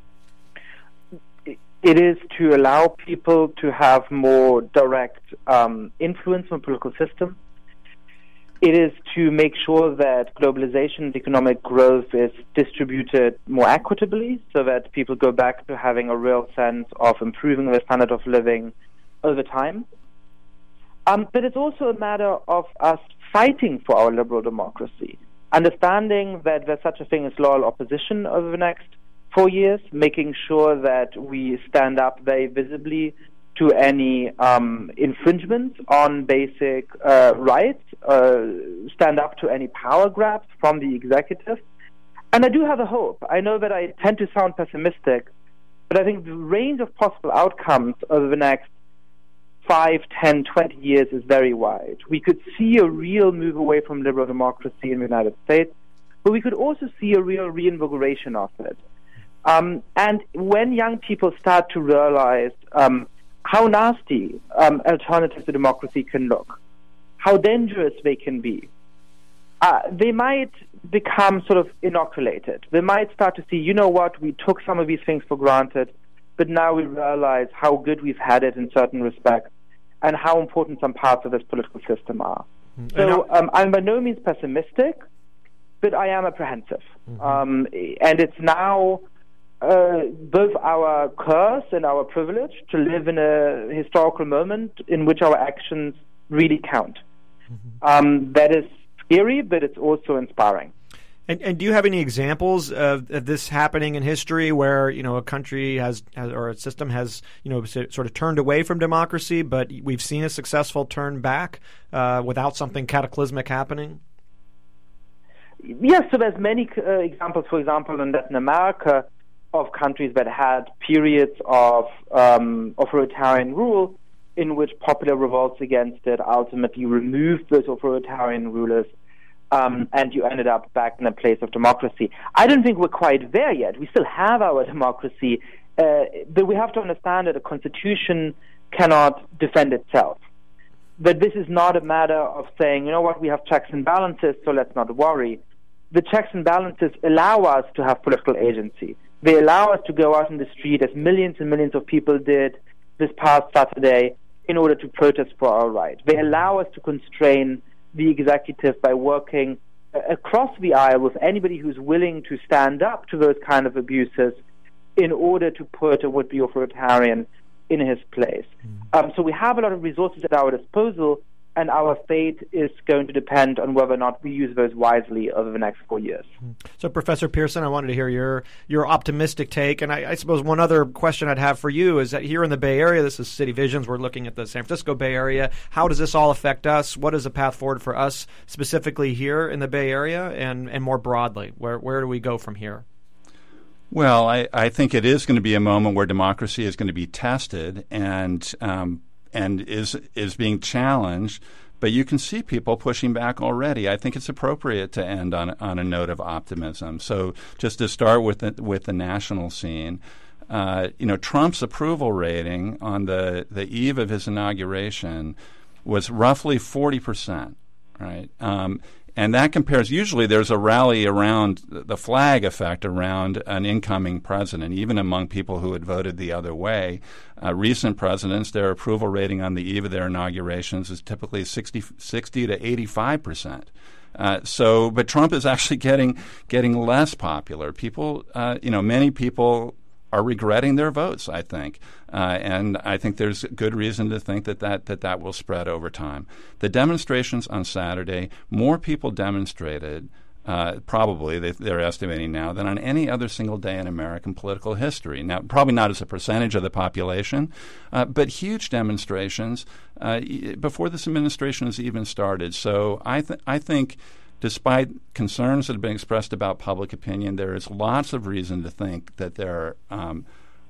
It is to allow people to have more direct um, influence on the political system. It is to make sure that globalization and economic growth is distributed more equitably, so that people go back to having a real sense of improving their standard of living over time. Um, but it's also a matter of us fighting for our liberal democracy, understanding that there's such a thing as loyal opposition over the next four years, making sure that we stand up very visibly to any um, infringements on basic uh, rights, uh, stand up to any power grabs from the executive. And I do have a hope. I know that I tend to sound pessimistic, but I think the range of possible outcomes over the next five, ten, twenty years is very wide. We could see a real move away from liberal democracy in the United States, but we could also see a real reinvigoration of it. Um, and when young people start to realize um, how nasty um, alternatives to democracy can look, how dangerous they can be, uh, they might become sort of inoculated. They might start to see, you know what, we took some of these things for granted, but now we realize how good we've had it in certain respects and how important some parts of this political system are. Mm-hmm. So um, I'm by no means pessimistic, but I am apprehensive. Mm-hmm. Um, and it's now uh, both our curse and our privilege to live in a historical moment in which our actions really count. Mm-hmm. Um, that is scary, but it's also inspiring. And, and do you have any examples of, of this happening in history where, you know, a country has, has or a system has, you know, sort of turned away from democracy, but we've seen a successful turn back uh, without something cataclysmic happening? Yes, so there's many uh, examples, for example, in Latin America, of countries that had periods of um, authoritarian rule in which popular revolts against it ultimately removed those authoritarian rulers, um, and you ended up back in a place of democracy. I don't think we're quite there yet. We still have our democracy, uh, but we have to understand that a constitution cannot defend itself. But this is not a matter of saying, you know what, we have checks and balances, so let's not worry. The checks and balances allow us to have political agency. They allow us to go out in the street, as millions and millions of people did this past Saturday, in order to protest for our right. They allow us to constrain the executive by working uh, across the aisle with anybody who's willing to stand up to those kind of abuses in order to put a would-be authoritarian in his place. Mm. Um, so we have a lot of resources at our disposal, and our fate is going to depend on whether or not we use those wisely over the next four years. So, Professor Pearson, I wanted to hear your your optimistic take, and I, I suppose one other question I'd have for you is that here in the Bay Area, this is City Visions, we're looking at the San Francisco Bay Area. How does this all affect us? What is the path forward for us specifically here in the Bay Area, and, and more broadly? Where, where do we go from here? Well, I, I think it is going to be a moment where democracy is going to be tested, and um, and is is being challenged, but you can see people pushing back already. I think it's appropriate to end on on a note of optimism. So just to start with the, with the national scene, uh, you know, Trump's approval rating on the, the eve of his inauguration was roughly forty percent, right? Um, And that compares, usually there's a rally around the flag effect around an incoming president, even among people who had voted the other way. Uh, recent presidents, their approval rating on the eve of their inaugurations is typically sixty, sixty to eighty-five percent. Uh, so, but Trump is actually getting getting less popular. People, uh, you know, many people are regretting their votes, I think. Uh, and I think there's good reason to think that that, that that will spread over time. The demonstrations on Saturday, more people demonstrated, uh, probably they, they're estimating now, than on any other single day in American political history. Now, probably not as a percentage of the population, uh, but huge demonstrations uh, before this administration has even started. So I, th- I think despite concerns that have been expressed about public opinion, there is lots of reason to think that there um,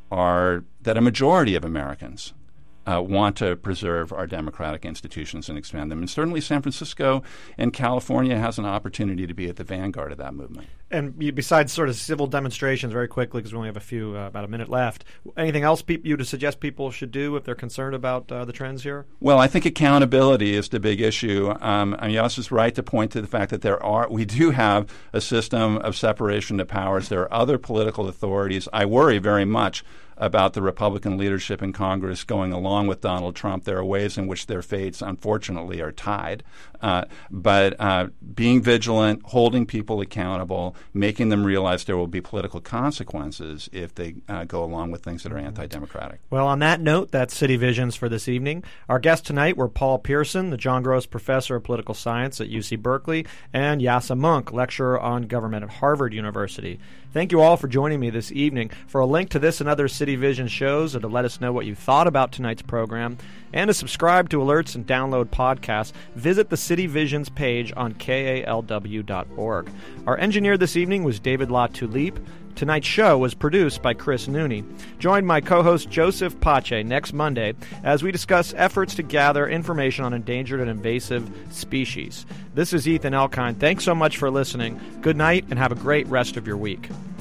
are that a majority of Americans uh, want to preserve our democratic institutions and expand them. And certainly San Francisco and California has an opportunity to be at the vanguard of that movement. And besides sort of civil demonstrations, very quickly, because we only have a few, uh, about a minute left, anything else pe- you to suggest people should do if they're concerned about uh, the trends here? Well, I think accountability is the big issue. Um, I mean, Yoss is right to point to the fact that there are, we do have a system of separation of powers. There are other political authorities. I worry very much about the Republican leadership in Congress going along with Donald Trump. There are ways in which their fates, unfortunately, are tied. Uh, but uh, being vigilant, holding people accountable, making them realize there will be political consequences if they uh, go along with things that are anti-democratic. Well, on that note, that's City Visions for this evening. Our guests tonight were Paul Pearson, the John Gross Professor of Political Science at U C Berkeley, and Yassa Monk, Lecturer on Government at Harvard University. Thank you all for joining me this evening. For a link to this and other City Vision shows, or to let us know what you thought about tonight's program, and to subscribe to alerts and download podcasts, visit the City Visions page on K A L W dot org. Our engineer this evening was David LaTulippe. Tonight's show was produced by Chris Nooney. Join my co-host Joseph Pace next Monday as we discuss efforts to gather information on endangered and invasive species. This is Ethan Elkind. Thanks so much for listening. Good night and have a great rest of your week.